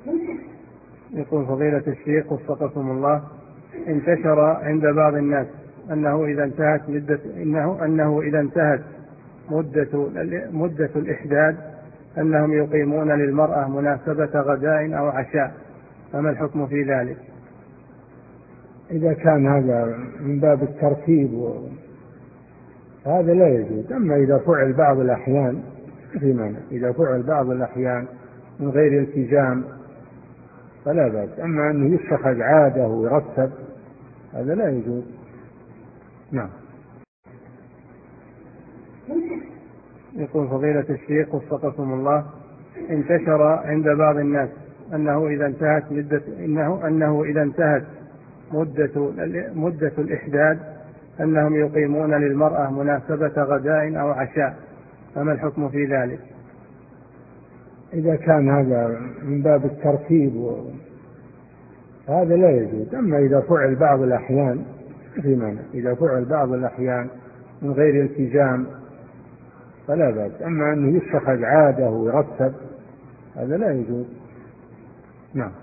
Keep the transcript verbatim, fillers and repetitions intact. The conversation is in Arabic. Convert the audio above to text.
يقول فضيلة الشيخ وفقكم الله: انتشر عند بعض الناس أنه إذا انتهت مدة إنه أنه إذا انتهت مدة مدة الإحداد أنهم يقيمون للمرأة مناسبة غداء أو عشاء، فما الحكم في ذلك؟ إذا كان هذا من باب الترتيب هذا لا يجوز. أما إذا فعل بعض الأحيان في مانع، إذا فعل بعض الأحيان من غير التزام فلا بأس. أما أنه يتخذ عادة ويرتب هذا لا يجوز. نعم. يقول فضيلة الشيخ وفقكم الله: انتشر عند بعض الناس أنه إذا انتهت مدة إنه أنه إذا انتهت مدة مدة الإحداد أنهم يقيمون للمرأة مناسبة غداء أو عشاء، فما الحكم في ذلك؟ إذا كان هذا من باب الترتيب هذا لا يجوز. أما إذا فعل بعض الأحيان في مانع، إذا فعل بعض الأحيان من غير التزام فلا بأس. أما أنه يتخذ عادة ويرتب هذا لا يجوز. نعم.